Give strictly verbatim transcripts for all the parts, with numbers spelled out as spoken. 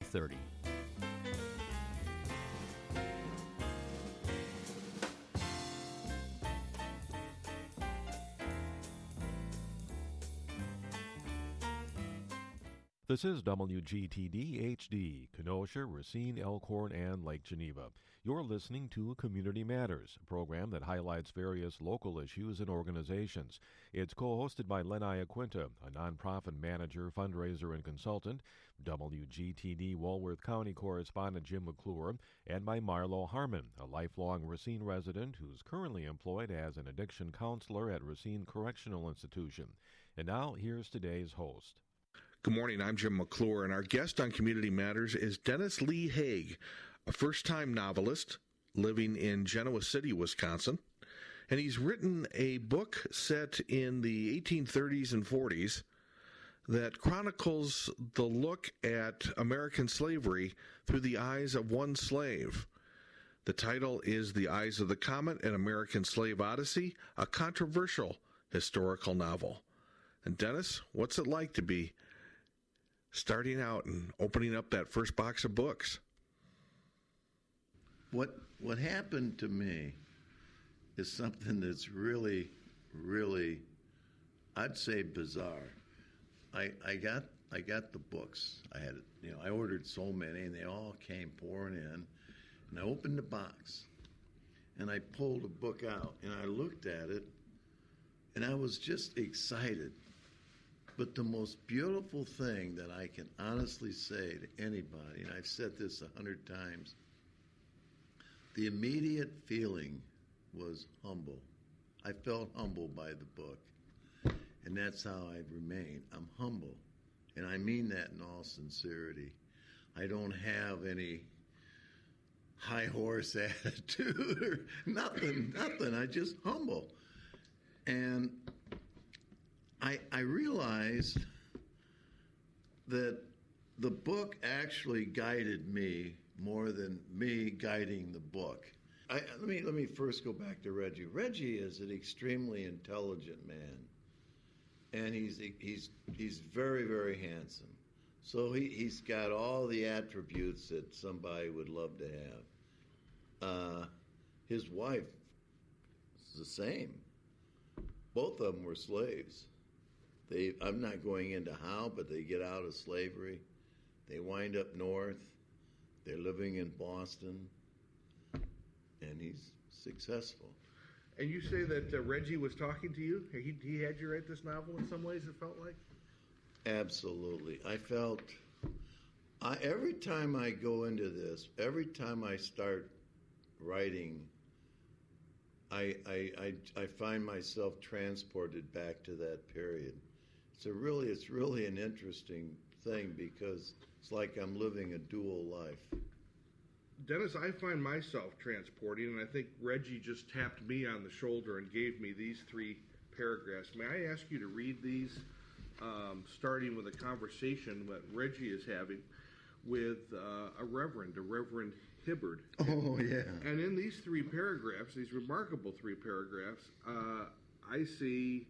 thirty. This is W G T D H D, Kenosha, Racine, Elkhorn, and Lake Geneva. You're listening to Community Matters, a program that highlights various local issues and organizations. It's co-hosted by Len Iaquinta, a nonprofit manager, fundraiser, and consultant, W G T D Walworth County correspondent Jim McClure, and by Marlo Harmon, a lifelong Racine resident who's currently employed as an addiction counselor at Racine Correctional Institution. And now, here's today's host. Good morning, I'm Jim McClure, and our guest on Community Matters is Dennis Lee Haig, a first-time novelist living in Genoa City, Wisconsin. And he's written a book set in the eighteen thirties and forties that chronicles the look at American slavery through the eyes of one slave. The title is The Eyes of the Comet, an American Slave Odyssey, a controversial historical novel. And Dennis, what's it like to be starting out and opening up that first box of books? What what happened to me is something that's really, really, I'd say bizarre. I I got I got the books. I had you know I ordered so many, and they all came pouring in. And I opened the box, and I pulled a book out, and I looked at it, and I was just excited. But the most beautiful thing that I can honestly say to anybody, and I've said this a hundred times, the immediate feeling was humble. I felt humbled by the book. And that's how I've remained. I'm humble. And I mean that in all sincerity. I don't have any high horse attitude or nothing, nothing. I just humble. And I, I realized that the book actually guided me more than me guiding the book. I, let me let me first go back to Reggie. Reggie is an extremely intelligent man, and he's he's he's very very handsome. So he he's got all the attributes that somebody would love to have. Uh, his wife is the same. Both of them were slaves. They, I'm not going into how, but they get out of slavery. They wind up north. They're living in Boston, and he's successful. And you say that uh, Reggie was talking to you? He, he had you write this novel in some ways, it felt like? Absolutely. I felt, I, every time I go into this, every time I start writing, I, I, I, I find myself transported back to that period. It's a really, it's really an interesting thing because it's like I'm living a dual life. Dennis, I find myself transporting, and I think Reggie just tapped me on the shoulder and gave me these three paragraphs. May I ask you to read these, um, starting with a conversation that Reggie is having with uh, a reverend, a Reverend Hibbard. Oh, yeah. And in these three paragraphs, these remarkable three paragraphs, uh, I see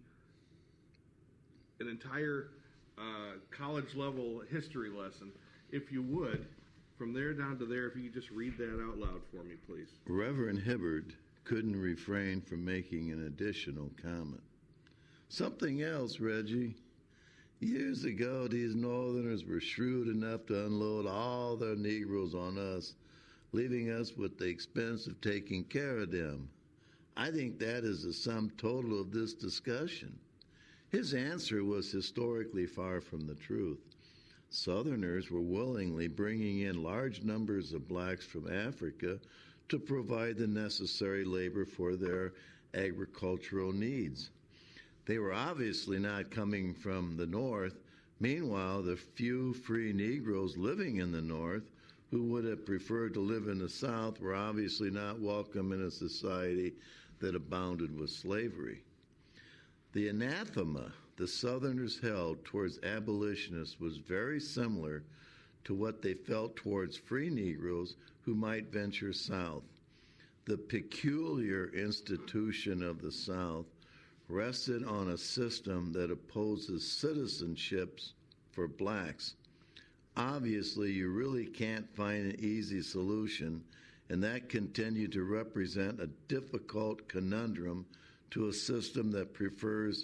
an entire uh, college-level history lesson. If you would, from there down to there, if you could just read that out loud for me, please. Reverend Hibbard couldn't refrain from making an additional comment. Something else, Reggie. Years ago, these Northerners were shrewd enough to unload all their Negroes on us, leaving us with the expense of taking care of them. I think that is the sum total of this discussion. His answer was historically far from the truth. Southerners were willingly bringing in large numbers of blacks from Africa to provide the necessary labor for their agricultural needs. They were obviously not coming from the North. Meanwhile, the few free Negroes living in the North who would have preferred to live in the South were obviously not welcome in a society that abounded with slavery. The anathema the Southerners held towards abolitionists was very similar to what they felt towards free Negroes who might venture south. The peculiar institution of the South rested on a system that opposes citizenships for blacks. Obviously, you really can't find an easy solution, and that continued to represent a difficult conundrum to a system that prefers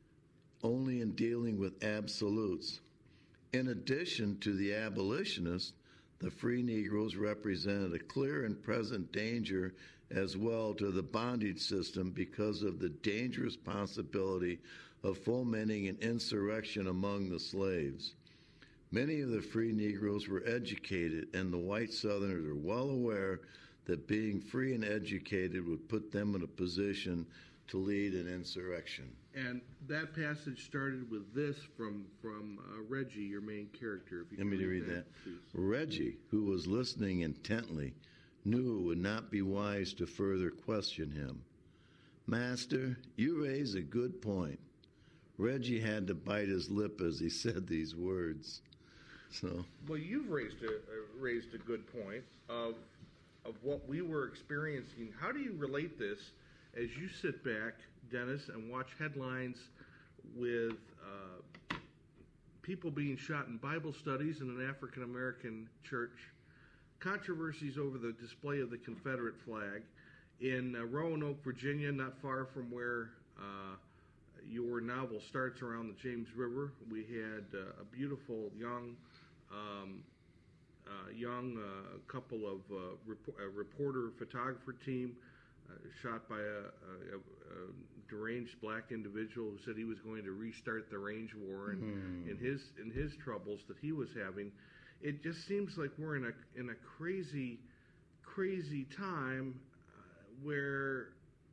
only in dealing with absolutes. In addition to the abolitionists, the free Negroes represented a clear and present danger as well to the bondage system because of the dangerous possibility of fomenting an insurrection among the slaves. Many of the free Negroes were educated, and the white Southerners are well aware that being free and educated would put them in a position to lead an insurrection. And that passage started with this from from uh, Reggie, your main character. If you Let me read read that. that. Reggie, who was listening intently, knew it would not be wise to further question him. Master, you raise a good point. Reggie had to bite his lip as he said these words. So, well, you've raised a uh, raised a good point of of what we were experiencing. How do you relate this as you sit back, Dennis, and watch headlines with uh, people being shot in Bible studies in an African American church, controversies over the display of the Confederate flag in uh, Roanoke, Virginia, not far from where uh, your novel starts, around the James River? We had uh, a beautiful young um, uh, young uh, couple of uh, rep- a reporter photographer team uh, shot by a, a, a deranged black individual who said he was going to restart the range war, and mm. in his in his troubles that he was having. It just seems like we're in a in a crazy crazy time uh, where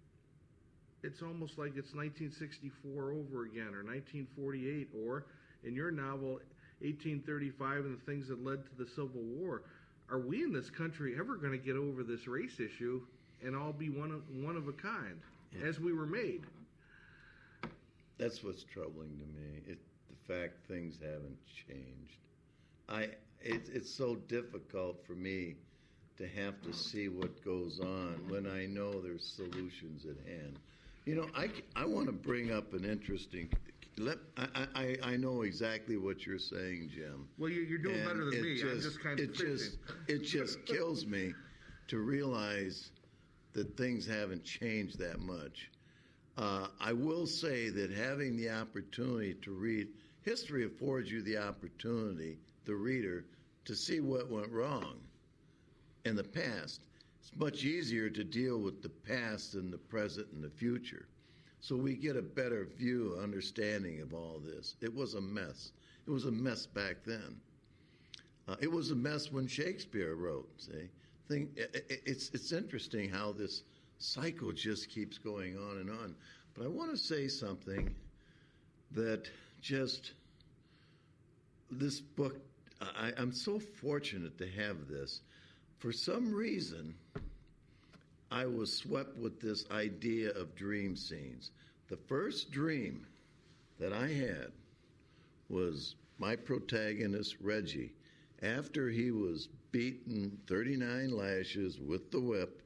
it's almost like it's nineteen sixty-four over again, or nineteen forty-eight, or in your novel, eighteen thirty-five and the things that led to the Civil War. Are we in this country ever going to get over this race issue and all be one of, one of a kind, yeah. as we were made? That's what's troubling to me, it, the fact things haven't changed. I it, It's so difficult for me to have to see what goes on when I know there's solutions at hand. You know, I, I want to bring up an interesting. Let I, I I know exactly what you're saying, Jim. Well, you're, you're doing and better than me. Just, I'm just kind of it just it just kills me to realize that things haven't changed that much. Uh, I will say that having the opportunity to read history affords you the opportunity, the reader, to see what went wrong in the past. It's much easier to deal with the past than the present and the future. So we get a better view, understanding of all this. It was a mess. It was a mess back then. Uh, it was a mess when Shakespeare wrote, see? Thing, it, it's, it's interesting how this cycle just keeps going on and on. But I want to say something that just, this book, I, I'm so fortunate to have this. For some reason, I was swept with this idea of dream scenes. The first dream that I had was my protagonist, Reggie, after he was beaten thirty-nine lashes with the whip,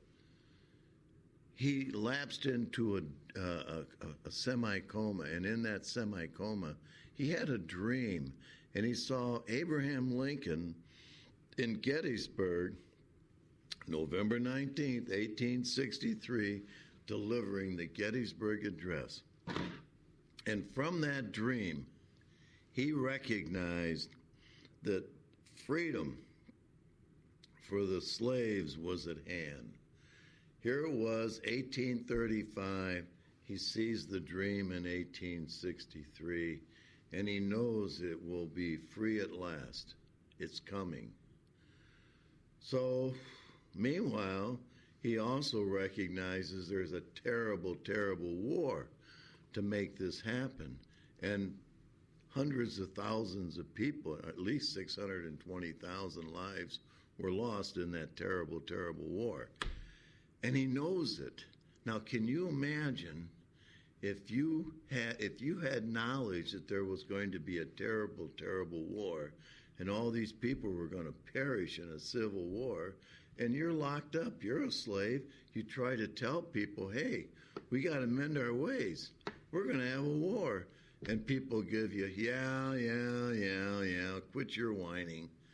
he lapsed into a, uh, a, a semi-coma, and in that semi-coma, he had a dream, and he saw Abraham Lincoln in Gettysburg, November nineteenth, eighteen sixty-three, delivering the Gettysburg Address. And from that dream, he recognized that freedom for the slaves was at hand. Here it was, eighteen thirty-five. He sees the dream in eighteen sixty-three, and he knows it will be free at last. It's coming. So, meanwhile, he also recognizes there's a terrible, terrible war to make this happen. And hundreds of thousands of people, at least six hundred twenty thousand lives, were lost in that terrible, terrible war. And he knows it. Now, can you imagine if you had if you had knowledge that there was going to be a terrible, terrible war, and all these people were going to perish in a civil war, and you're locked up, you're a slave, you try to tell people, hey, we got to mend our ways. We're going to have a war. And people give you, yeah, yeah, yeah, yeah, quit your whining.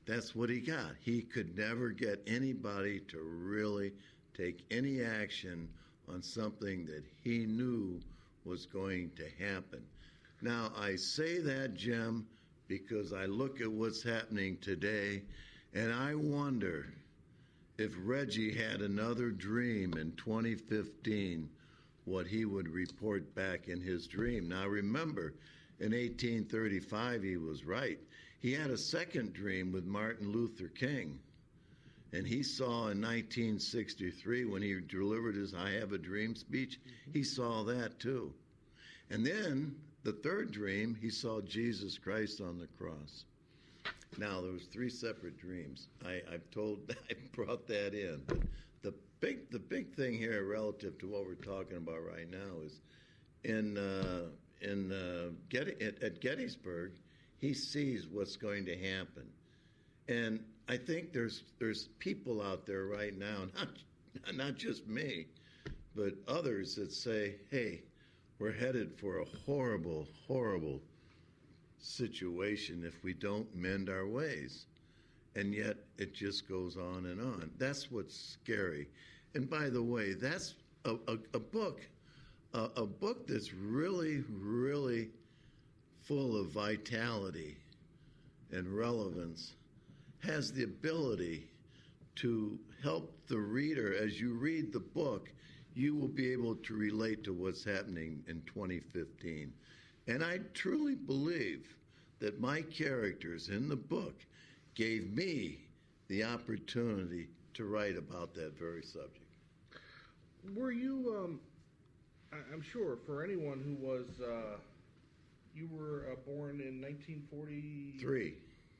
that's what he got. He could never get anybody to really take any action on something that he knew was going to happen. Now, I say that, Jim, because I look at what's happening today, and I wonder if Reggie had another dream in twenty fifteen, what he would report back in his dream. Now, remember, in eighteen thirty-five, he was right. He had a second dream with Martin Luther King, and he saw in nineteen sixty-three, when he delivered his I Have a Dream speech, he saw that too. And then the third dream, he saw Jesus Christ on the cross. Now, there was three separate dreams. I, I've told, I brought that in. But the big, the big thing here relative to what we're talking about right now is in uh, in uh, Getty, at, at Gettysburg, he sees what's going to happen, and I think there's there's people out there right now, not not just me, but others that say, "Hey, we're headed for a horrible, horrible situation if we don't mend our ways." And yet it just goes on and on. That's what's scary. And by the way, that's a, a, a book, a, a book that's really, really full of vitality and relevance, has the ability to help the reader. As you read the book, you will be able to relate to what's happening in twenty fifteen. And I truly believe that my characters in the book gave me the opportunity to write about that very subject. Were you, um, I- I'm sure, for anyone who was, uh, you were uh, born in nineteen forty? Three.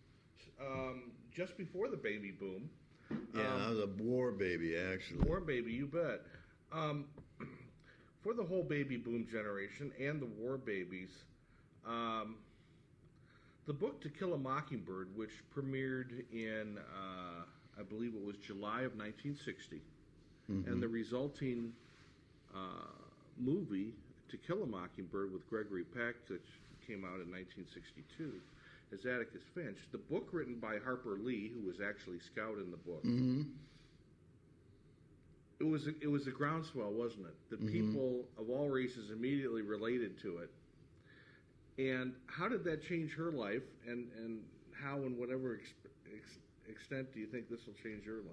Um, just before the baby boom. Yeah, um, I was a war baby, actually. War baby, you bet. Um, for the whole baby boom generation and the war babies, um, the book To Kill a Mockingbird, which premiered in, uh, I believe it was July of nineteen sixty, mm-hmm. and the resulting uh, movie To Kill a Mockingbird with Gregory Peck, which came out in nineteen sixty-two, as Atticus Finch. The book written by Harper Lee, who was actually Scout in the book. Mm-hmm. It was a, it was a groundswell, wasn't it? That mm-hmm. people of all races immediately related to it. And how did that change her life? And, and how and whatever ex, ex, extent do you think this will change your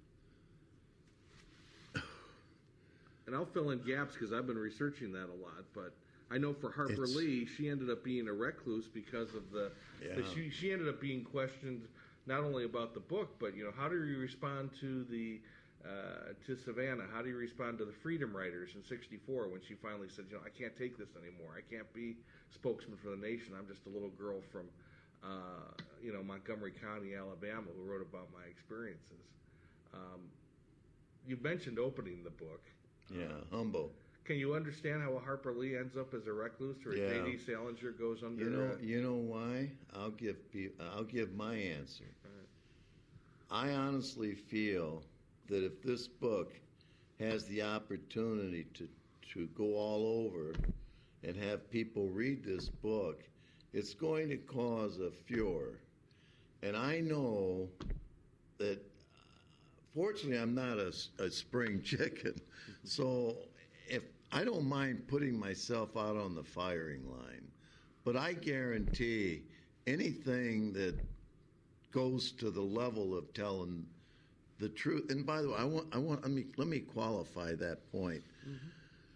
life? And I'll fill in gaps because I've been researching that a lot. But I know for Harper it's, Lee, she ended up being a recluse because of the. Yeah. the she, she ended up being questioned not only about the book, but you know, how do you respond to the uh, to Savannah? How do you respond to the Freedom Riders in sixty-four when she finally said, you know, I can't take this anymore. I can't be spokesman for the nation. I'm just a little girl from, uh, you know, Montgomery County, Alabama, who wrote about my experiences. Um, you mentioned opening the book. Yeah, humble. Can you understand how a Harper Lee ends up as a recluse, or yeah. J D. Salinger goes under? You know, uh, you know why? I'll give I'll give my answer. Right. I honestly feel that if this book has the opportunity to to go all over and have people read this book, it's going to cause a furor. And I know that, fortunately, I'm not a, a spring chicken, so if I don't mind putting myself out on the firing line, but I guarantee anything that goes to the level of telling the truth. And by the way, I want I want let me let me qualify that point. Mm-hmm.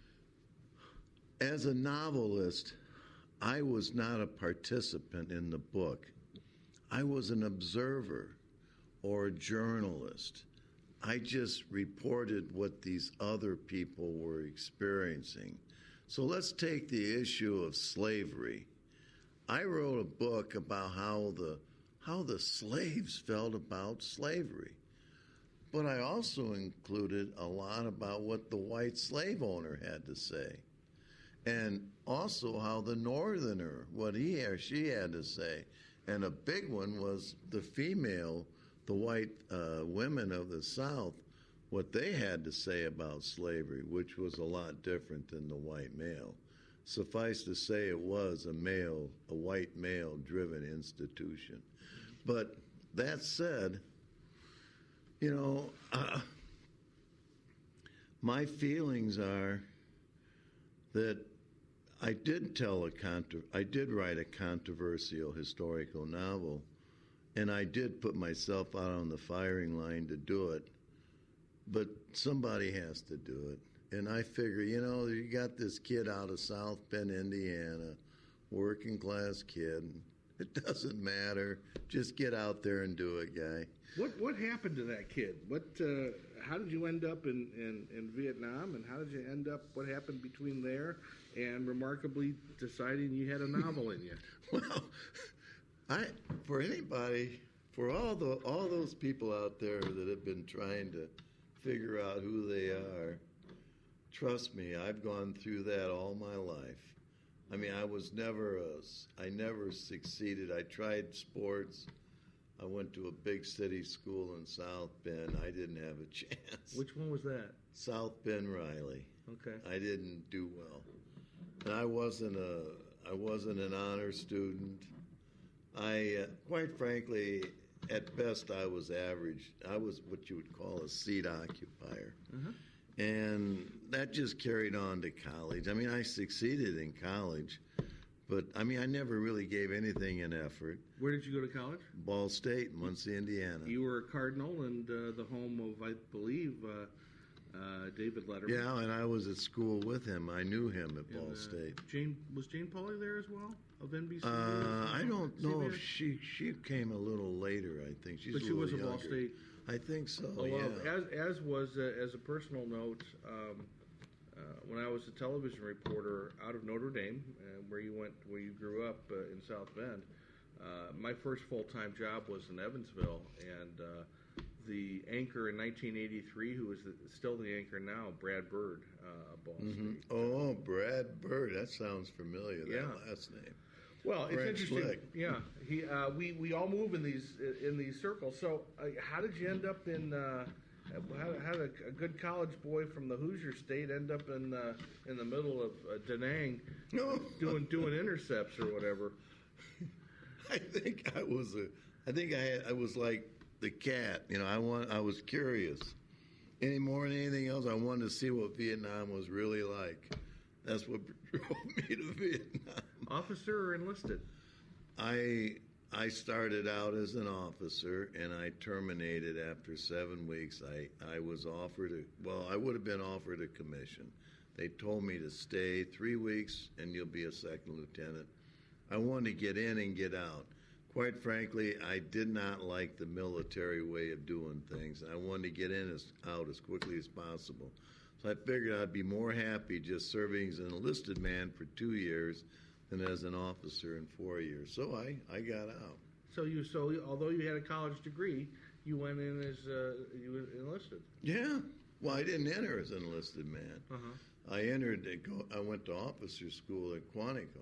As a novelist, I was not a participant in the book. I was an observer or a journalist. I just reported what these other people were experiencing. So let's take the issue of slavery. I wrote a book about how the how the slaves felt about slavery. But I also included a lot about what the white slave owner had to say. And also how the northerner, what he or she had to say. And a big one was the female, the white uh, women of the South, what they had to say about slavery, which was a lot different than the white male. Suffice to say, it was a male, a white male-driven institution. But that said, you know, uh, my feelings are that I did tell a contro- I did write a controversial historical novel, and I did put myself out on the firing line to do it. But somebody has to do it, and I figure, you know, you got this kid out of South Bend, Indiana, working class kid. It doesn't matter. Just get out there and do it, guy. What what happened to that kid? What? Uh, how did you end up in, in, in Vietnam, and how did you end up? What happened between there and remarkably deciding you had a novel in you? Well, I for anybody, for all the all those people out there that have been trying to figure out who they are, trust me, I've gone through that all my life. I mean, I was never a, I never succeeded. I tried sports. I went to a big city school in South Bend. I didn't have a chance. Which one was that? South Bend Riley. Okay. I didn't do well. And I wasn't a, I wasn't an honor student. I, uh, quite frankly, at best, I was average. I was what you would call a seat occupier. Uh-huh. And that just carried on to college. I mean, I succeeded in college, but, I mean, I never really gave anything an effort. Where did you go to college? Ball State, Muncie, Indiana. You were a Cardinal and uh, the home of, I believe, uh, uh, David Letterman. Yeah, and I was at school with him. I knew him at Ball and, uh, State. Jane Was Jane Pauley there as well, of N B C? Uh, I don't know C B S? if she she came a little later, I think. She's But a she little was at younger. Ball State. I think so, Oh, well, yeah. as, as was, uh, as a personal note, um, uh, when I was a television reporter out of Notre Dame, uh, where you went, where you grew up uh, in South Bend, uh, my first full-time job was in Evansville, and uh, the anchor in nineteen eighty-three, who is the, still the anchor now, Brad Bird, uh, of Ball Mm-hmm. State. Oh, Brad Bird. That sounds familiar, Yeah. that last name. Well, it's French interesting. flick. Yeah, he. Uh, we we all move in these in these circles. So, uh, how did you end up in? Uh, how, how did a, a good college boy from the Hoosier State end up in uh, in the middle of uh, Da Nang No. doing doing intercepts or whatever? I think I was a. I think I had, I was like the cat. You know, I want. I was curious. Any more than anything else, I wanted to see what Vietnam was really like. That's what drove me to Vietnam. Officer or enlisted? I I started out as an officer, and I terminated after seven weeks. I, I was offered a, well, I would have been offered a commission. They told me to stay three weeks, and you'll be a second lieutenant. I wanted to get in and get out. Quite frankly, I did not like the military way of doing things. I wanted to get in as out as quickly as possible. So I figured I'd be more happy just serving as an enlisted man for two years than as an officer in four years. So I, I got out. So you so although you had a college degree, you went in as uh, you were enlisted. Yeah. Well, I didn't enter as an enlisted man. Uh-huh. I entered. I went to officer school at Quantico.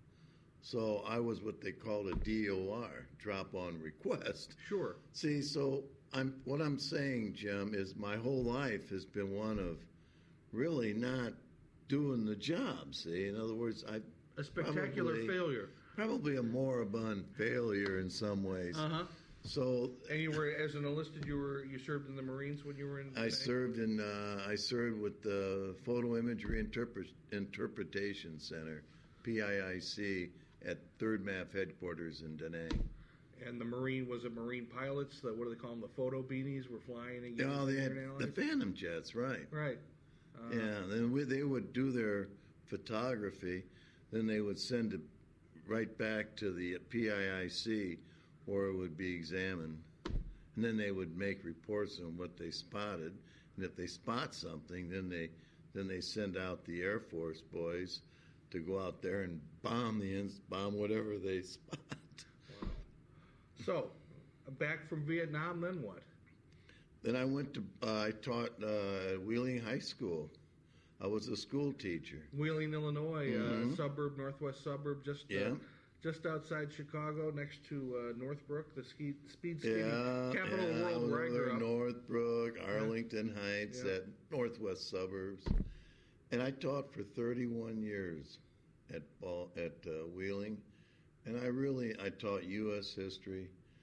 So I was what they called a D O R, drop on request. Sure. See, so I'm what I'm saying, Jim, is my whole life has been one of really not doing the job. See, in other words, I A spectacular probably, failure. Probably a moribund failure in some ways. Uh huh. So, and you were as an enlisted. You were you served in the Marines when you were in. I served in. Uh, I served with the Photo Imagery Interpre- Interpretation Center, P I I C, at third M A F headquarters in Da Nang. And the Marine was it Marine pilots? The, what do they call them? The photo beanies were flying. And No, they had analyzed? the Phantom jets, right? Right. Uh, Yeah. Then we, they would do their photography, then they would send it right back to the P I I C, where it would be examined, and then they would make reports on what they spotted. And if they spot something, then they then they send out the Air Force boys to go out there and bomb the ins- bomb whatever they spot. Wow. So, back from Vietnam, then what? Then I went to uh, I taught uh, at Wheeling High School. I was a school teacher. Wheeling, Illinois, Mhm. uh, suburb, northwest suburb, just Yeah. uh, just outside Chicago, next to uh, Northbrook, the ski, speed skating Yeah, capital of the yeah, world, I was where I grew there, up. Northbrook, Arlington Heights, Yeah. that northwest suburbs, and I taught for thirty-one years at Ball, at uh, Wheeling, and I really I taught U S history,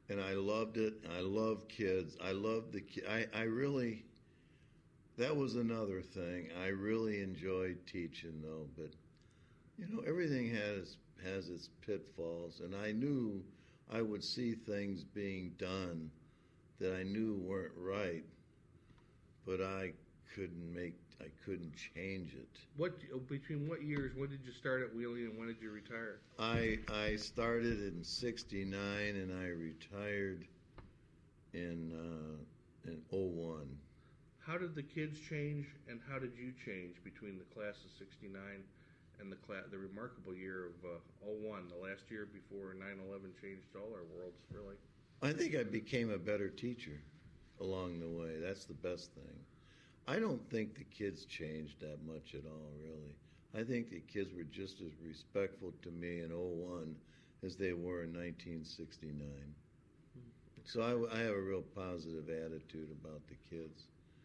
and I loved it. I love kids. I love the ki- I I really. That was another thing. I really enjoyed teaching, though. But you know, everything has has its pitfalls, and I knew I would see things being done that I knew weren't right, but I couldn't make. I couldn't change it. What between what years? When did you start at Wheeling, and when did you retire? I I started in sixty-nine, and I retired in uh, in oh one. How did the kids change, and how did you change between the class of sixty-nine and the class, the remarkable year of uh, oh one, the last year before nine eleven changed all our worlds, really? I think I became a better teacher along the way. That's the best thing. I don't think the kids changed that much at all, really. I think the kids were just as respectful to me in oh one as they were in nineteen sixty-nine. So I, I have a real positive attitude about the kids.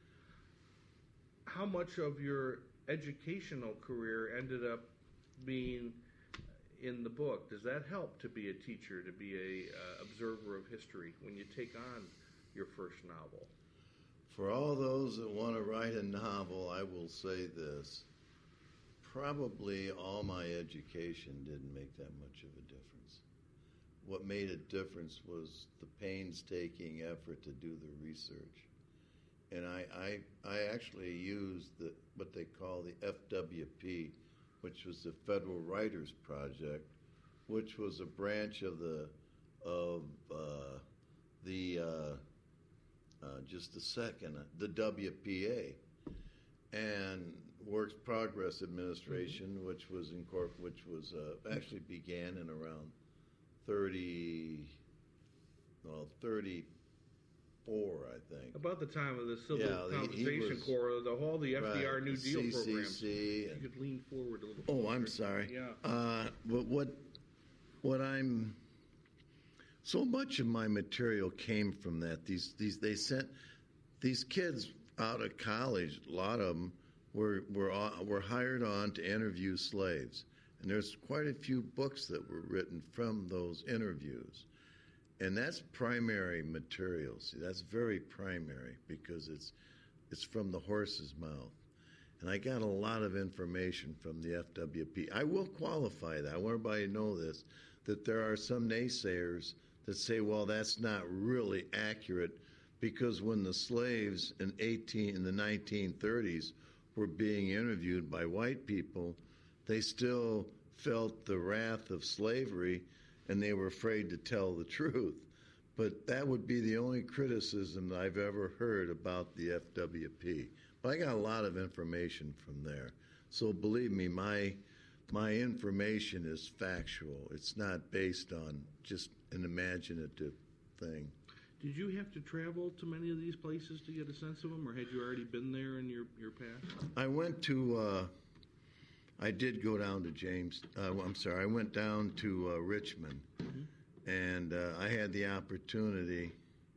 How much of your educational career ended up being in the book? Does that help to be a teacher, to be a uh, observer of history when you take on your first novel? For all those that want to write a novel, I will say this. Probably all my education didn't make that much of a difference. What made a difference was the painstaking effort to do the research. And I, I, I actually used the, what they call the F W P, which was the Federal Writers Project, which was a branch of the of uh, the uh, uh, just a second the W P A, and Works Progress Administration, mm-hmm. which was incorpor- which was uh, actually began in around thirty, well thirty. Four, I think. About the time of the Civil yeah, Compensation was, Corps, the whole the F D R right, New Deal C C C programs. And, you could lean forward a little. Oh, closer. I'm sorry. Yeah. Uh, but what what I'm so much of my material came from that. These these they sent these kids out of college. A lot of them were were were hired on to interview slaves, and there's quite a few books that were written from those interviews. And that's primary material. See, that's very primary because it's it's from the horse's mouth. And I got a lot of information from the F W P. I will qualify that. I want everybody to know this, that there are some naysayers that say, well, that's not really accurate because when the slaves in eighteen in the nineteen thirties were being interviewed by white people, they still felt the wrath of slavery and they were afraid to tell the truth. But that would be the only criticism that I've ever heard about the F W P. But I got a lot of information from there. So believe me, my my information is factual. It's not based on just an imaginative thing. Did you have to travel to many of these places to get a sense of them, or had you already been there in your, your past? I went to... Uh, I did go down to James. Uh, I'm sorry. I went down to uh, Richmond, mm-hmm. and uh, I had the opportunity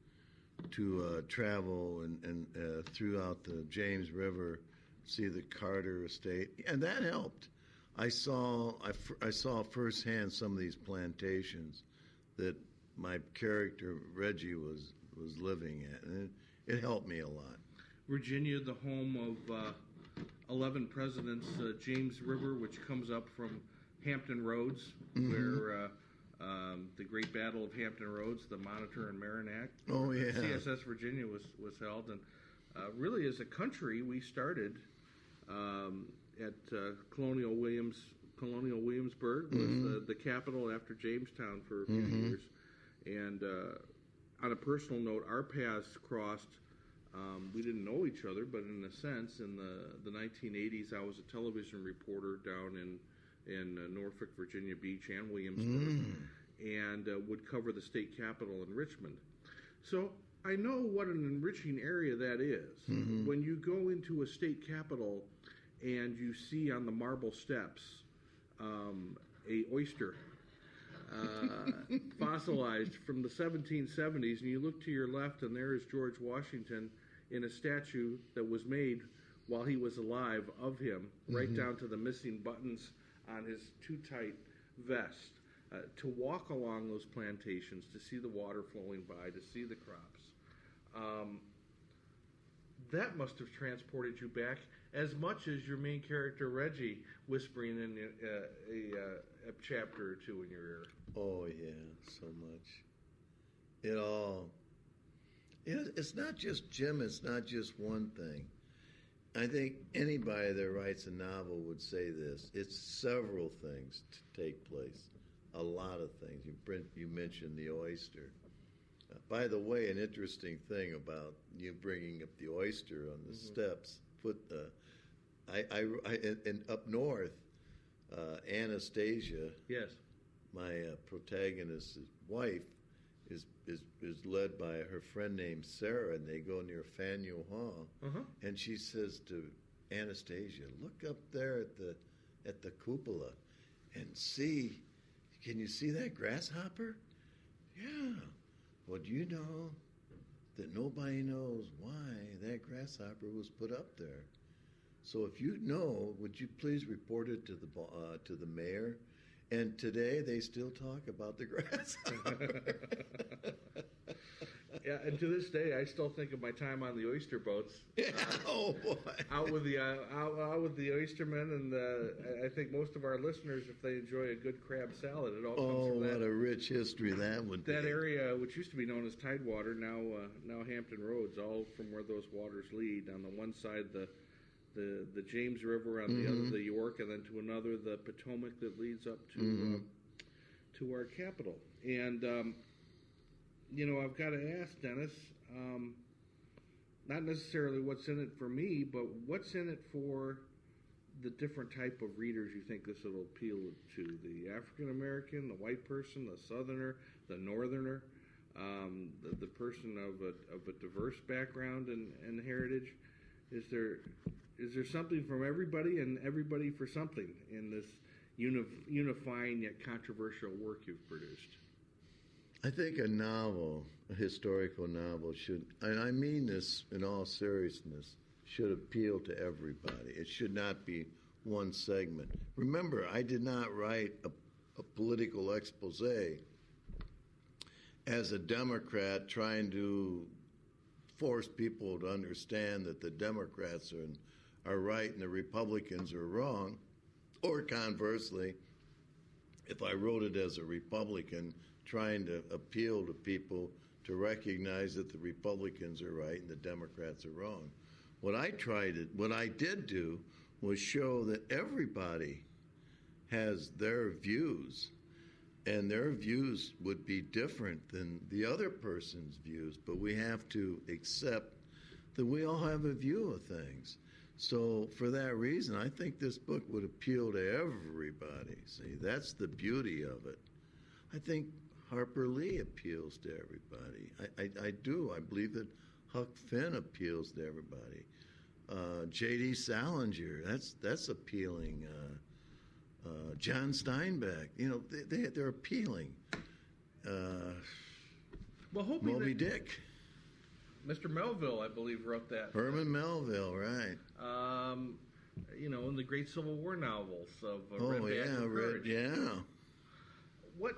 to uh, travel and, and uh, throughout the James River, see the Carter Estate, and that helped. I saw I, f- I saw firsthand some of these plantations that my character Reggie was was living at, and it, it helped me a lot. Virginia, the home of Uh eleven presidents, uh, James River, which comes up from Hampton Roads, mm-hmm. where uh, um, the Great Battle of Hampton Roads, the Monitor and Merrimack, oh yeah, C S S Virginia was was held, and uh, really as a country we started um, at uh, Colonial Williams, Colonial Williamsburg was mm-hmm. the, the capital after Jamestown for a few mm-hmm. years, and uh, on a personal note, our paths crossed. Um, we didn't know each other, but in a sense, in the, the nineteen eighties, I was a television reporter down in in uh, Norfolk, Virginia Beach, and Williamsburg, mm. and uh, would cover the state capitol in Richmond. So I know what an enriching area that is. Mm-hmm. When you go into a state capitol and you see on the marble steps um, a oyster uh, fossilized from the seventeen seventies, and you look to your left, and there is George Washington in a statue that was made while he was alive of him, mm-hmm. right down to the missing buttons on his too tight vest. uh, to walk along those plantations, to see the water flowing by, to see the crops. Um, that must have transported you back as much as your main character Reggie whispering in uh, a, uh, a chapter or two in your ear. Oh yeah, so much. It all. It, it's not just Jim. It's not just one thing. I think anybody that writes a novel would say this. It's several things to take place. A lot of things. You you mentioned the oyster. Uh, by the way, an interesting thing about you bringing up the oyster on the mm-hmm. steps. Put uh, I, I, I in, up north, uh, Anastasia. Yes. My uh, protagonist's wife is, is is led by her friend named Sarah, and they go near Faneuil Hall. Uh-huh. And she says to Anastasia, "Look up there at the at the cupola, and see. Can you see that grasshopper?" "Yeah." "Well, do you know that nobody knows why that grasshopper was put up there? So if you know, would you please report it to the uh, to the mayor?" And today they still talk about the grasshopper. Yeah, and to this day, I still think of my time on the oyster boats. Yeah, oh boy! Out with the uh, out, out with the oystermen, and uh, I think most of our listeners, if they enjoy a good crab salad, it all comes oh, from that. Oh, what a rich history that would that be. That area, which used to be known as Tidewater, now uh, now Hampton Roads, all from where those waters lead. On the one side, the the, the James River, on mm-hmm. the other, the York, and then to another, the Potomac that leads up to mm-hmm. uh, to our capital. And um, you know, I've got to ask Dennis. Um, not necessarily what's in it for me, but what's in it for the different type of readers you think this will appeal to? The African American, the white person, the Southerner, the Northerner, um, the, the person of a of a diverse background and, and heritage. Is there is there something from everybody and everybody for something in this uni- unifying yet controversial work you've produced? I think a novel, a historical novel, should, and I mean this in all seriousness, should appeal to everybody. It should not be one segment. Remember, I did not write a, a political expose as a Democrat trying to force people to understand that the Democrats are, are right and the Republicans are wrong, or conversely, if I wrote it as a Republican trying to appeal to people to recognize that the Republicans are right and the Democrats are wrong. What I tried to, what I did do was show that everybody has their views, and their views would be different than the other person's views, but we have to accept that we all have a view of things. So for that reason, I think this book would appeal to everybody. See, that's the beauty of it. I think Harper Lee appeals to everybody. I, I, I do. I believe that Huck Finn appeals to everybody. Uh, J D Salinger, that's that's appealing. Uh, uh, John Steinbeck, you know, they, they, they're appealing. Uh, well, Moby Dick. Mister Melville, I believe, wrote that. Herman Melville, right. Um, you know, in the great Civil War novels of uh, oh, Red Badge yeah, of Courage. Red, yeah. What...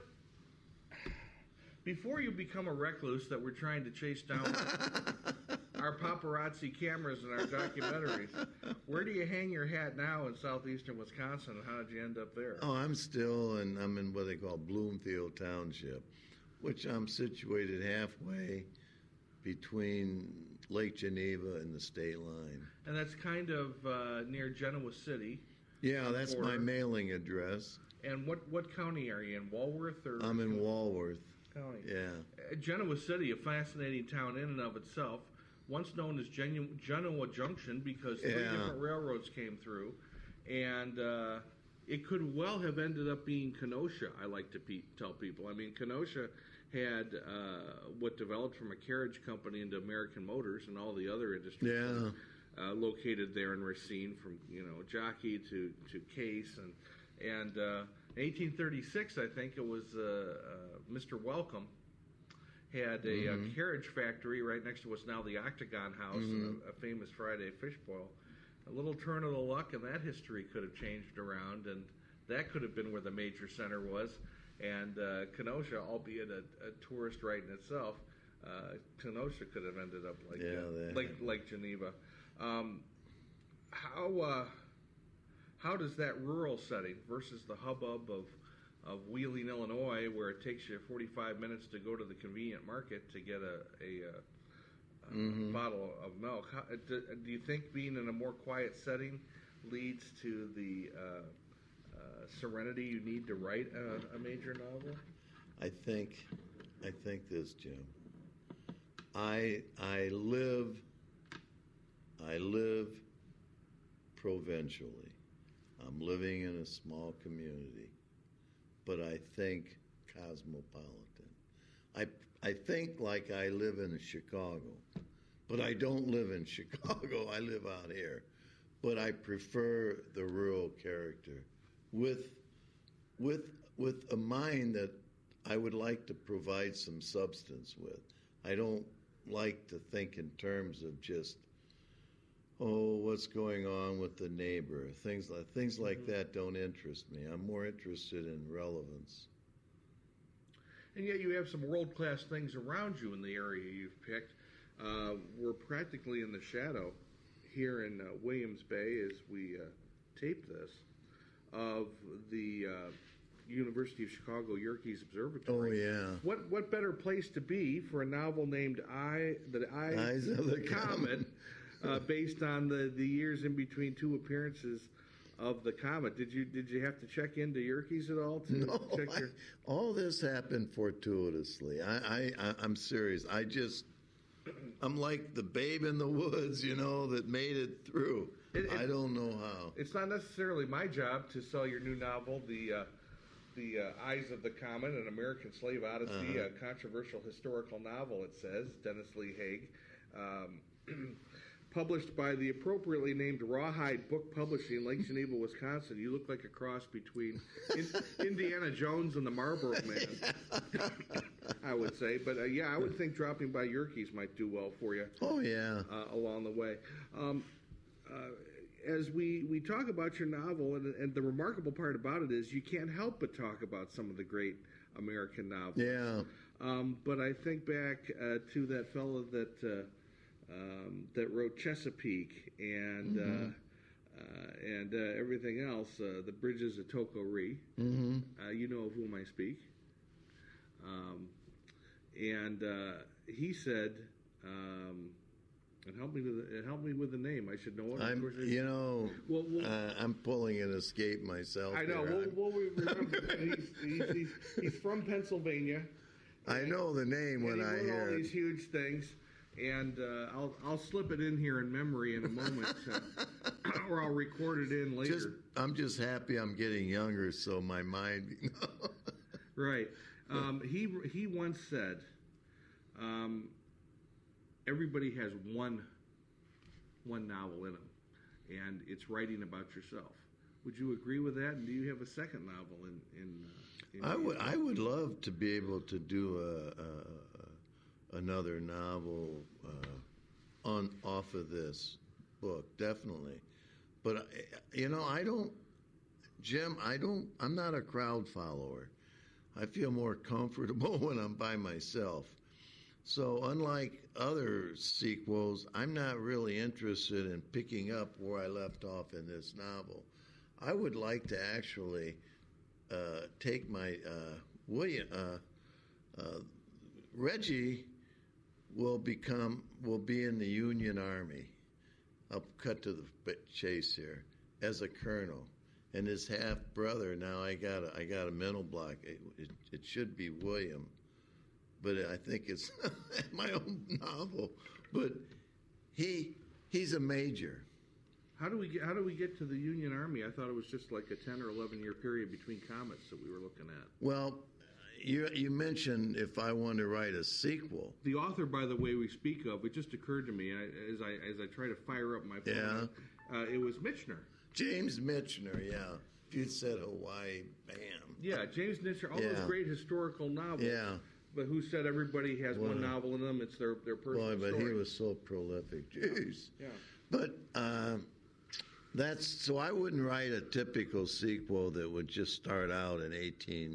Before you become a recluse that we're trying to chase down our paparazzi cameras and our documentaries, where do you hang your hat now in southeastern Wisconsin, and how did you end up there? Oh, I'm still in, I'm in what they call Bloomfield Township, which I'm situated halfway between Lake Geneva and the state line. And that's kind of uh, near Genoa City. Yeah, that's border. My mailing address. And what, what county are you in, Walworth? Or I'm in Walworth. County. Yeah. Uh, Genoa City, a fascinating town in and of itself, once known as Genu- Genoa Junction because three yeah. different railroads came through, and uh, it could well have ended up being Kenosha, I like to pe- tell people. I mean, Kenosha had uh, what developed from a carriage company into American Motors and all the other industries yeah. uh, located there in Racine, from, you know, jockey to, to case, and and uh, in eighteen thirty-six, I think it was uh, uh, Mister Welcome had a mm-hmm. uh, carriage factory right next to what's now the Octagon House, mm-hmm. a, a famous Friday fish boil. A little turn of the luck, and that history could have changed around, and that could have been where the major center was. And uh, Kenosha, albeit a, a tourist right in itself, uh, Kenosha could have ended up like Yeah, uh, they- like like Geneva. Um, how uh, how does that rural setting versus the hubbub of of Wheeling, Illinois, where it takes you forty-five minutes to go to the convenient market to get a, a, a, a Mhm. bottle of milk? How, do, do you think being in a more quiet setting leads to the uh, uh, serenity you need to write a, a major novel? I think, I think this, Jim. I I live, I live provincially. I'm living in a small community, but I think cosmopolitan. I I think like I live in Chicago, but I don't live in Chicago. I live out here, but I prefer the rural character, with with with a mind that I would like to provide some substance with. I don't like to think in terms of just, oh, what's going on with the neighbor. Things like things like Mm-hmm. that don't interest me. I'm more interested in relevance. And yet you have some world-class things around you in the area you've picked. Uh, we're practically in the shadow here in uh, Williams Bay as we uh, tape this of the uh, University of Chicago Yerkes Oh Observatory. yeah. What what better place to be for a novel named "I the Eye Eyes of the Comet. uh, based on the, the years in between two appearances of the comet? Did you did you have to check into Yerkes at all to No, check I- your? all this happened fortuitously. I, I, I, I'm serious. I just, I'm like the babe in the woods, you know, that made it through. It- it- I don't know how. It's not necessarily my job to sell your new novel, the uh, the uh, Eyes of the Comet, an American Slave Odyssey, Uh-huh. a controversial historical novel. It says Dennis Lee Haig, um, published by the appropriately named Rawhide Book Publishing, Lake Geneva, Wisconsin. You look like a cross between in, Indiana Jones and the Marlboro Man, I would say. But uh, yeah, I would think dropping by Yerkes might do well for you Oh yeah. uh, along the way. Um, uh, as we, we talk about your novel, and, and the remarkable part about it is you can't help but talk about some of the great American novels. Yeah. Um, but I think back uh, to that fellow that uh, um, that wrote Chesapeake and Mm-hmm. uh, uh, and uh, everything else, uh, The Bridges of Toko-Ri. Mm-hmm. Uh, you know of whom I speak. Um, and uh, he said, um, and help me with the, help me with the name. I should know it. Of I'm, course, I- you know, Well, well- uh, I'm pulling an escape myself. I know. here. We'll, I'm- we'll remember that he's, he's, he's, he's from Pennsylvania. I know the name And when he I wrote hear all it. these huge things, and uh, I'll I'll slip it in here in memory in a moment, uh, or I'll record it in later. Just, I'm just happy I'm getting younger, so my mind. You know. Right. Um, he he once said, um, "Everybody has one one novel in them, and it's writing about yourself." Would you agree with that? And do you have a second novel in in? Uh, in I would I would love to be able to do a, a, a another novel uh, on off of this book, definitely. But I, you know, I don't, Jim. I don't. I'm not a crowd follower. I feel more comfortable when I'm by myself. So unlike other sequels, I'm not really interested in picking up where I left off in this novel. I would like to actually uh, take my uh, William uh, uh, Reggie will become will be in the Union Army. I'll cut to the chase here as a colonel, and his half brother. Now I got a, I got a mental block. It, it, it should be William, but I think it's my own novel. But he he's a major. How do we get How do we get to the Union Army? I thought it was just like a ten or eleven year period between comets that we were looking at. Well, you you mentioned if I want to write a sequel. The author, by the way, we speak of, it just occurred to me I, as I as I try to fire up my phone. Uh, it was Michener. James Michener, yeah. If you'd said Hawaii, bam. Yeah, James Michener. All Yeah. those great historical novels. Yeah. But who said everybody has one Well, novel in them? It's their their personal Boy, but story. he was so prolific. Jeez. Yeah. But um, that's so I wouldn't write a typical sequel that would just start out in eighteen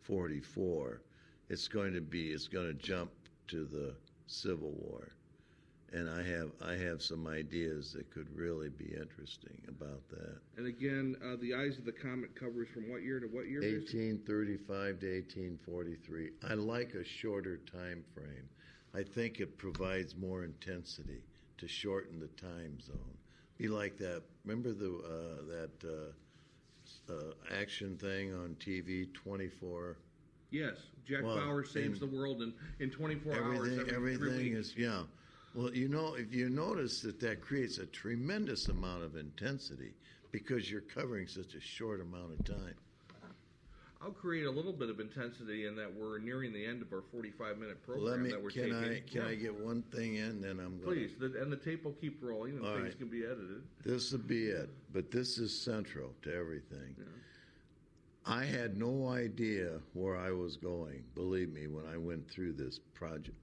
forty-four, it's going to be, it's going to jump to the Civil War. And I have I have some ideas that could really be interesting about that. And again, uh, the Eyes of the Comet covers from what year to what year? eighteen thirty-five to eighteen forty-three. I like a shorter time frame. I think it provides more intensity to shorten the time zone. Be like that. Remember the uh, that uh, uh, action thing on T V, twenty-four. Yes, Jack well, Bauer saves the world in, in twenty-four everything, hours. Every, everything every week. is yeah. Well, you know, if you notice that that creates a tremendous amount of intensity because you're covering such a short amount of time. I'll create a little bit of intensity in that we're nearing the end of our forty-five minute program Let me, that we're can taking. I can yeah. I get one thing in, then I'm going. Please, the, and the tape will keep rolling, and All things right. can be edited. This will be it, but this is central to everything. Yeah. I had no idea where I was going, believe me, when I went through this project.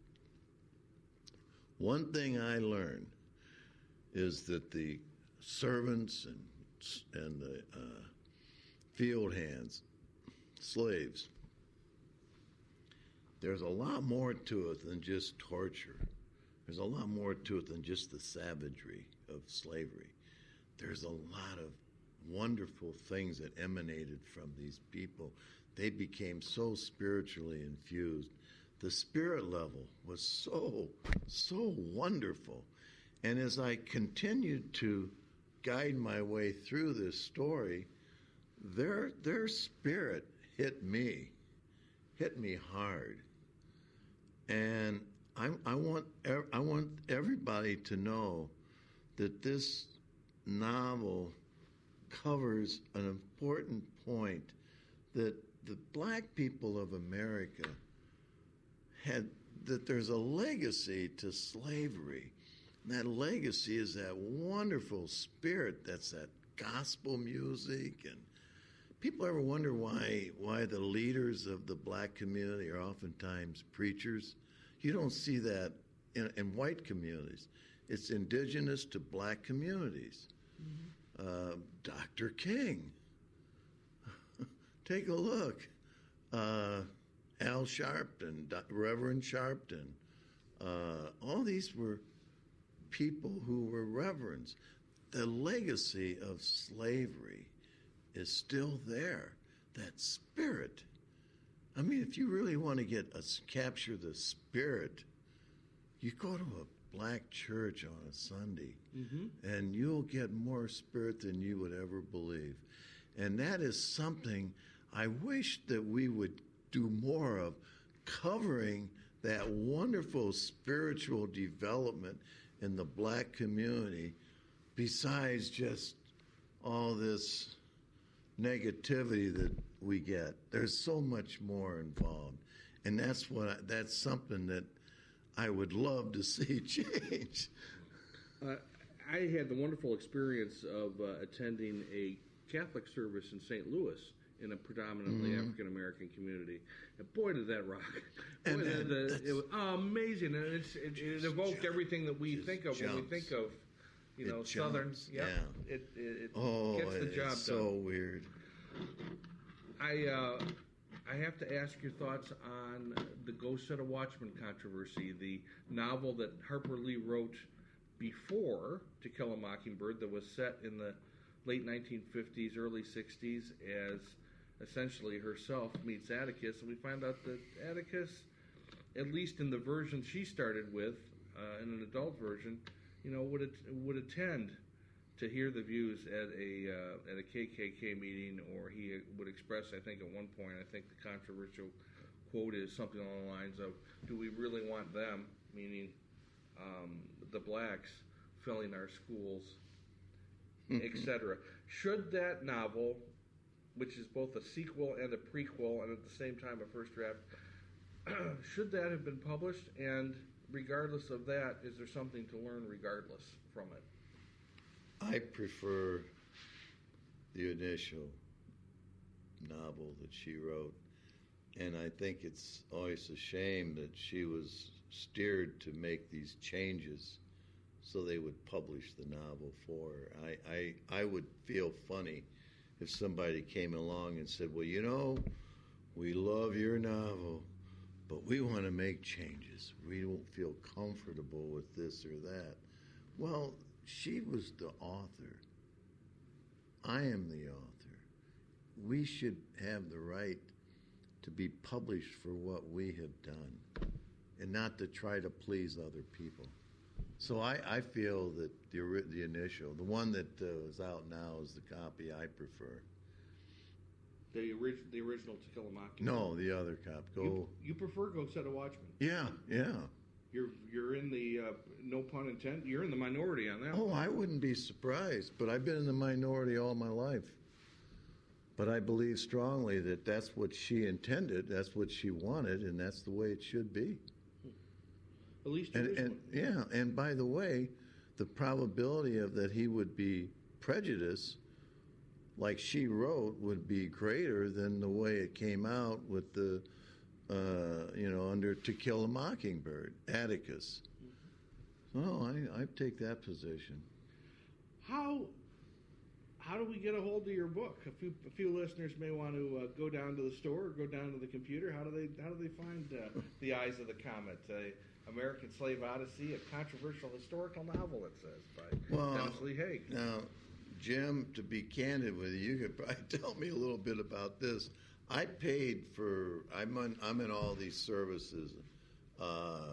One thing I learned is that the servants and, and the uh, field hands, slaves, there's a lot more to it than just torture. There's a lot more to it than just the savagery of slavery. There's a lot of wonderful things that emanated from these people. They became so spiritually infused. The spirit level was so, so wonderful. And as I continued to guide my way through this story, their their spirit hit me, hit me hard. And I, I want I want everybody to know that this novel covers an important point, that the black people of America had, that there's a legacy to slavery. And that legacy is that wonderful spirit, that's that gospel music. And people ever wonder why why the leaders of the black community are oftentimes preachers? You don't see that in, in white communities. It's indigenous to black communities. Mm-hmm. Uh, Doctor King. Take a look. Uh, Al Sharpton, Reverend Sharpton. Uh, all these were people who were reverends. The legacy of slavery is still there. That spirit. I mean, if you really want to get a, capture the spirit, you go to a black church on a Sunday, mm-hmm. and you'll get more spirit than you would ever believe. And that is something I wish that we would do more of, covering that wonderful spiritual development in the black community, besides just all this negativity that we get. There's so much more involved, and that's what I, that's something that I would love to see change. Uh, I had the wonderful experience of uh, attending a Catholic service in Saint Louis in a predominantly mm-hmm. African American community. And boy, did that rock! Boy, and, the, and the, it was amazing, and it's, it, it evoked jumps, everything that we think of jumps. when we think of, you know, it Southern. Jumps, yep, yeah. It, it, it oh, gets the job it's done. So weird. I uh, I have to ask your thoughts on the Go Set a Watchman controversy, the novel that Harper Lee wrote before To Kill a Mockingbird, that was set in the late nineteen fifties, early sixties, as essentially herself meets Atticus, and we find out that Atticus, at least in the version she started with, uh, in an adult version, you know, would at, would attend to hear the views at a uh, at a K K K meeting, or he would express, I think, at one point, I think the controversial quote is something along the lines of, "Do we really want them," meaning um, the blacks, filling our schools, et cetera. Should that novel, which is both a sequel and a prequel, and at the same time a first draft, should that have been published? And regardless of that, is there something to learn regardless from it? I prefer the initial novel that she wrote, and I think it's always a shame that she was steered to make these changes so they would publish the novel for her. I, I, I would feel funny if somebody came along and said, well, you know, we love your novel, but we want to make changes. We don't feel comfortable with this or that. Well, she was the author. I am the author. We should have the right to be published for what we have done and not to try to please other people. So I, I feel that the the initial, the one that uh, is out now, is the copy I prefer. The, orig- the original To Kill a Mockingbird? No, the other cop. Go. You, you prefer Go Set a Watchman? Yeah, yeah. You're you're in the, uh, no pun intended, you're in the minority on that Oh, one. I wouldn't be surprised, but I've been in the minority all my life. But I believe strongly that that's what she intended, that's what she wanted, and that's the way it should be. At least And, yours and one. yeah, and by the way, the probability of that he would be prejudiced, like she wrote, would be greater than the way it came out with the, uh, you know, under To Kill a Mockingbird, Atticus. So I, I take that position. How how do we get a hold of your book? A few a few listeners may want to uh, go down to the store or go down to the computer. How do they how do they find uh, The Eyes of the Comet, uh, American Slave Odyssey, a controversial historical novel, it says, by Well, Dennis Lee Haig. Now, Jim, to be candid with you, you could probably tell me a little bit about this. I paid for, I'm, on, I'm in all these services. Uh,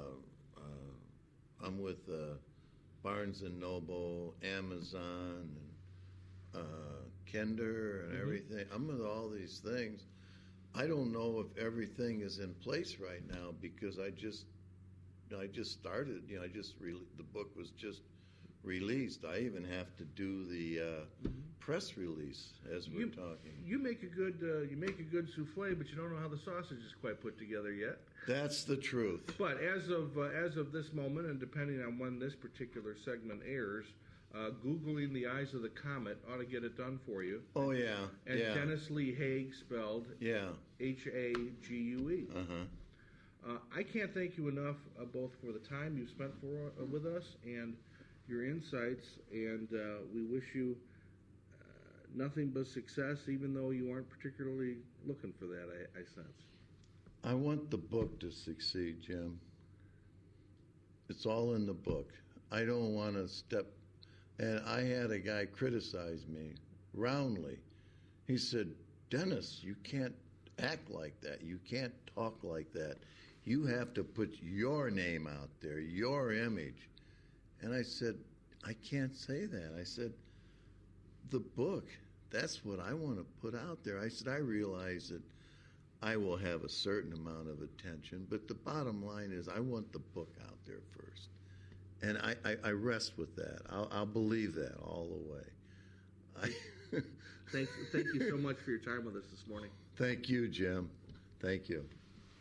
uh, I'm with uh, Barnes and Noble, Amazon, and uh, Kinder, and mm-hmm. everything. I'm with all these things. I don't know if everything is in place right now because I just, I just started. You know, I just re- the book was just released. I even have to do the uh, mm-hmm. press release as we're you, talking. You make a good uh, you make a good souffle, but you don't know how the sausage is quite put together yet. That's the truth. But as of uh, as of this moment, and depending on when this particular segment airs, uh, Googling The Eyes of the Comet ought to get it done for you. Oh yeah, and yeah. Dennis Lee Haig, spelled yeah, H A G U E. Uh huh. Uh, I can't thank you enough, uh, both for the time you've spent for, uh, with us and your insights, and uh, we wish you uh, nothing but success, even though you aren't particularly looking for that, I, I sense. I want the book to succeed, Jim. It's all in the book. I don't want to step, and I had a guy criticize me roundly. He said, Dennis, you can't act like that. You can't talk like that. You have to put your name out there, your image. And I said, I can't say that. I said, the book, that's what I want to put out there. I said, I realize that I will have a certain amount of attention, but the bottom line is I want the book out there first. And I, I, I rest with that. I'll, I'll believe that all the way. I thank, thank you so much for your time with us this morning. Thank you, Jim. Thank you.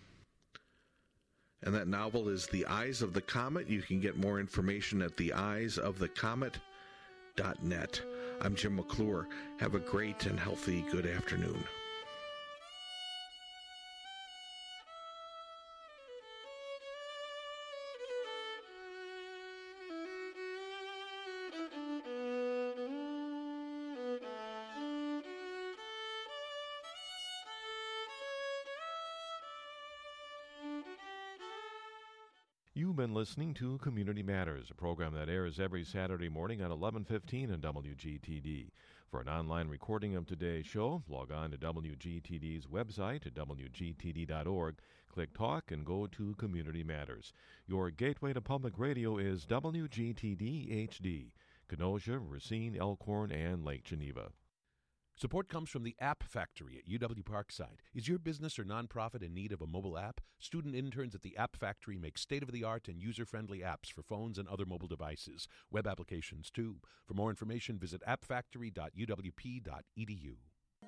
And that novel is The Eyes of the Comet. You can get more information at the eyes of the comet dot net. I'm Jim McClure. Have a great and healthy good afternoon. You've been listening to Community Matters, a program that airs every Saturday morning at eleven fifteen on W G T D. For an online recording of today's show, log on to W G T D's website at W G T D dot org, click Talk, and go to Community Matters. Your gateway to public radio is W G T D H D, Kenosha, Racine, Elkhorn, and Lake Geneva. Support comes from the App Factory at U W Parkside. Is your business or nonprofit in need of a mobile app? Student interns at the App Factory make state-of-the-art and user-friendly apps for phones and other mobile devices. Web applications, too. For more information, visit app factory dot u w p dot e d u.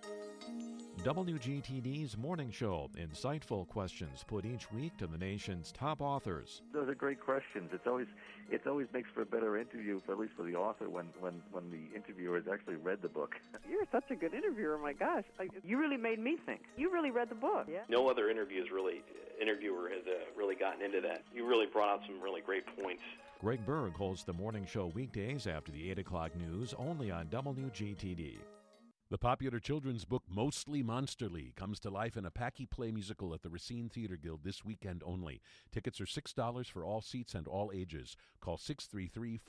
W G T D's Morning Show. Insightful questions put each week to the nation's top authors. Those are great questions. It's always it always makes for a better interview, for at least for the author, when, when, when the interviewer has actually read the book. You're such a good interviewer, my gosh. I, you really made me think. You really read the book. Yeah. No other interviews really, interviewer has uh, really gotten into that. You really brought out some really great points. Greg Berg hosts the Morning Show weekdays after the eight o'clock news, only on W G T D. The popular children's book Mostly Monsterly comes to life in a Packy play musical at the Racine Theater Guild this weekend only. Tickets are six dollars for all seats and all ages. Call six three three